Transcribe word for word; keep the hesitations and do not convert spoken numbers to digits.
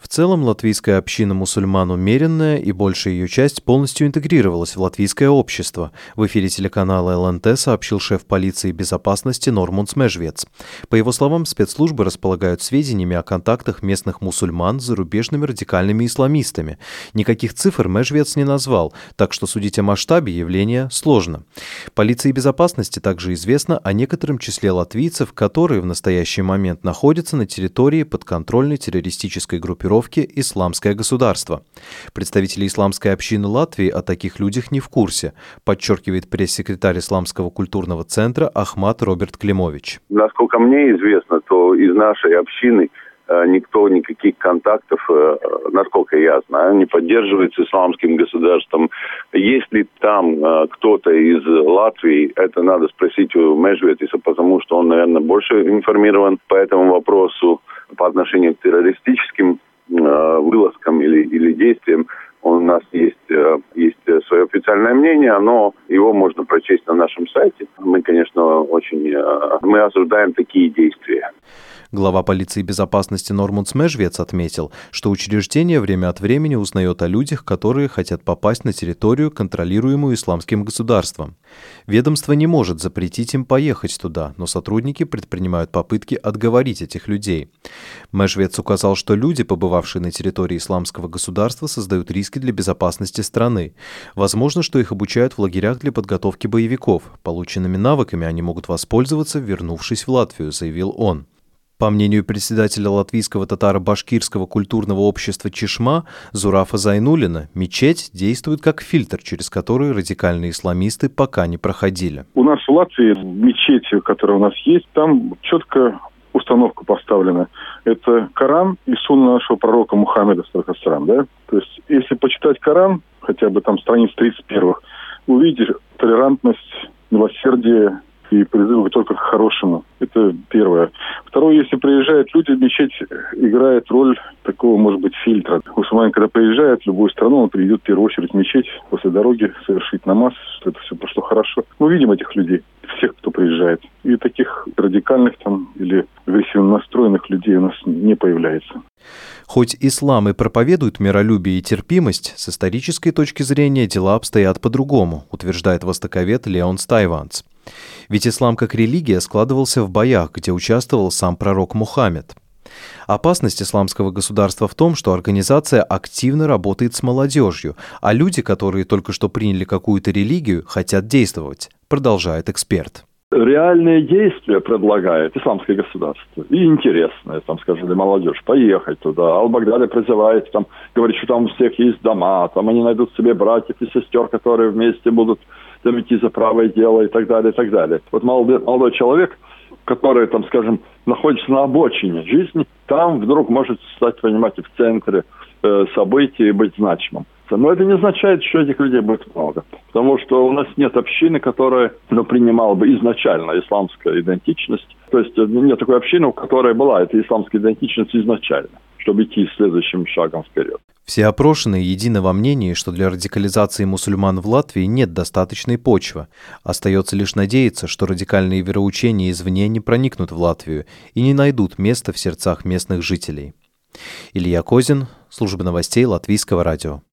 целом латвийская община мусульман умеренная, и большая ее часть полностью интегрировалась в латвийское общество. В эфире телеканала эл эн тэ сообщил шеф полиции безопасности Нормундс Межвец. По его словам, спецслужбы располагают сведениями о контактах местных мусульман с зарубежными радикальными исламистами. Никаких цифр Межвец не назвал, так что судить о масштабе явления сложно. Полиции безопасности также известно о некотором числе латвийцев, которые в настоящий момент находятся на территории подконтрольной террористической группировки «Исламское государство». Представители исламской общины Латвии о таких людях не в курсе, подчеркивает пресс-секретарь Исламского культурного центра Ахмат Роберт Климович. Насколько мне известно, то из нашей общины никто никаких контактов, насколько я знаю, не поддерживает с Исламским государством. Если там кто-то из Латвии, это надо спросить у Межветиса, потому что он, наверное, больше информирован по этому вопросу по отношению к террористическим вылазкам или, или действиям. У нас есть, есть свое официальное мнение, но его можно прочесть на нашем сайте. Мы, конечно, очень мы осуждаем такие действия. Глава полиции безопасности Нормундс Межвец отметил, что учреждение время от времени узнает о людях, которые хотят попасть на территорию, контролируемую Исламским государством. Ведомство не может запретить им поехать туда, но сотрудники предпринимают попытки отговорить этих людей. Межвец указал, что люди, побывавшие на территории Исламского государства, создают риски для безопасности страны. Возможно, что их обучают в лагерях для подготовки боевиков. Полученными навыками они могут воспользоваться, вернувшись в Латвию, заявил он. По мнению председателя Латвийского татаро-башкирского культурного общества «Чишма» Зурафа Зайнуллина, мечеть действует как фильтр, через который радикальные исламисты пока не проходили. У нас в Латвии мечеть, которая у нас есть, там четко установка поставлена. Это Коран и сунна нашего пророка Мухаммеда, да? То есть, если почитать Коран, хотя бы там страниц тридцать первых, увидишь толерантность, милосердие и призывы только к хорошему. Это первое. Второе, если приезжают люди, мечеть играет роль такого, может быть, фильтра. Мусульманин, когда приезжает в любую страну, он придет в первую очередь в мечеть, после дороги совершить намаз, что это все прошло хорошо. Мы видим этих людей, всех, кто приезжает. И таких радикальных там или агрессивно настроенных людей у нас не появляется. Хоть ислам и проповедует миролюбие и терпимость, с исторической точки зрения дела обстоят по-другому, утверждает востоковед Леон Стайванц. Ведь ислам как религия складывался в боях, где участвовал сам пророк Мухаммед. Опасность исламского государства в том, что организация активно работает с молодежью, а люди, которые только что приняли какую-то религию, хотят действовать, продолжает эксперт. Реальные действия предлагает исламское государство. И интересное, там, скажем, для молодежи, поехать туда. Ал-Багдади призывает, там, говорит, что там у всех есть дома, там они найдут себе братьев и сестер, которые вместе будут там идти за правое дело и так далее, и так далее. Вот молодой, молодой человек, который, там, скажем, находится на обочине жизни, там вдруг может стать, понимаете, в центре э, событий и быть значимым. Но это не означает, что этих людей будет много. Потому что у нас нет общины, которая ну, принимала бы изначально исламскую идентичность. То есть нет такой общины, у которой была эта исламская идентичность изначально, чтобы идти следующим шагом вперед. Все опрошенные едины во мнении, что для радикализации мусульман в Латвии нет достаточной почвы. Остается лишь надеяться, что радикальные вероучения извне не проникнут в Латвию и не найдут места в сердцах местных жителей. Илья Козин, служба новостей Латвийского радио.